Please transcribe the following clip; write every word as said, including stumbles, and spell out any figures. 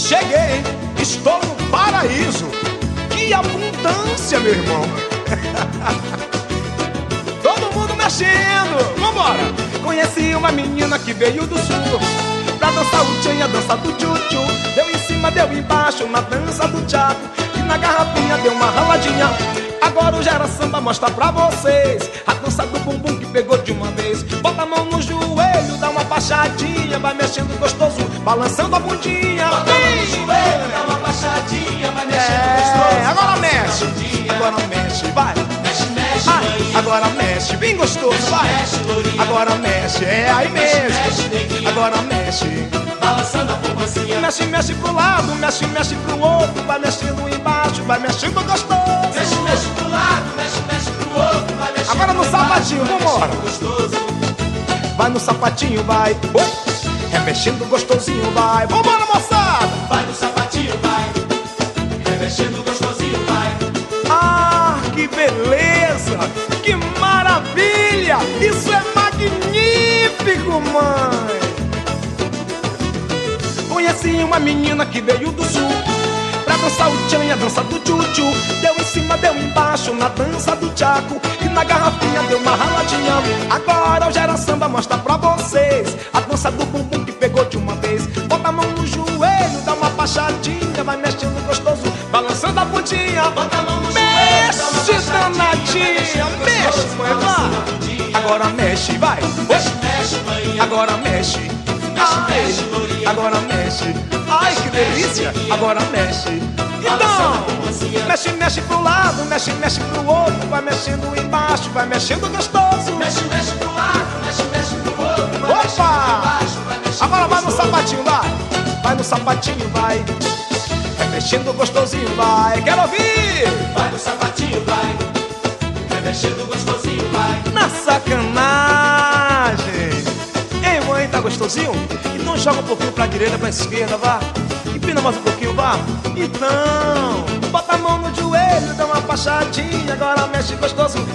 Cheguei, estou no paraíso. Que abundância, meu irmão. Todo mundo mexendo, vambora. Conheci uma menina que veio do sul pra dançar o tchan e a dança do tchu-tchu. Deu em cima, deu embaixo na dança do tchaco, e na garrafinha deu uma raladinha. Agora o Gera Samba mostra pra vocês a dança do bumbum que pegou de uma vez. Bota a mão no joelho, dá uma baixadinha, vai mexendo gostoso, balançando a bundinha. Bota a mão no joelho, dá uma baixadinha, vai mexendo É, gostoso. agora mexe, agora mexe, vai. Mexe, mexe, Ai, maninha. agora mexe, bem gostoso, vai. mexe, lourinha. Agora mexe, é aí mexe, mesmo. neguinha. Agora mexe. Balançando a pombacinha. Mexe, mexe pro lado, mexe, mexe pro outro, vai mexendo embaixo, vai mexendo gostoso. Mexe, mexe pro lado, mexe, mexe pro outro, vai mexendo Agora no embaixo, sapatinho, vai vambora. mexendo gostoso. Vai no sapatinho, vai. Oi, é mexendo gostosinho, vai. Vambora, moçada. Vai no sapatinho, vai. Remexendo gostosinho, vai. Ah, que beleza, que maravilha. Isso é magnífico, mãe. Conheci uma menina que veio do sul pra dançar o tchan e a dança do tchu-tchu. Deu em cima, deu embaixo na dança do tchaco, e na garrafinha deu uma raladinha. Agora o Gera Samba mostra pra vocês a dança do bumbum que pegou de uma vez. Bota a mão no joelho, dá uma baixadinha, vai mexendo gostoso, balançando a bundinha. Bota a mão no joelho, dá uma Mexe, baixadinha, danadinha, mexe, mãe, vai. Agora mexe, vai. Mexe, mexe, maninha. Agora mexe. Ai, mexe, lourinha. agora mexe. Ai, que delícia. Agora mexe. Então, mexe, mexe pro lado, mexe, mexe pro outro, vai mexendo embaixo, vai mexendo gostoso. Mexe, mexe pro lado, mexe, mexe pro outro, vai mexendo Opa! embaixo, vai mexendo Agora vai no gostoso. sapatinho, vai. Vai no sapatinho, vai. É mexendo gostosinho, vai. Quero ouvir. Vai no sapatinho, vai. Remexendo gostosinho, vai. Na sacanagem. Ei, mãe, tá gostosinho? Então joga um pouquinho pra direita, pra esquerda, vá. Empina mais um pouquinho, vá. Então, bota a mão no joelho, dá uma baixadinha, agora mexe gostoso,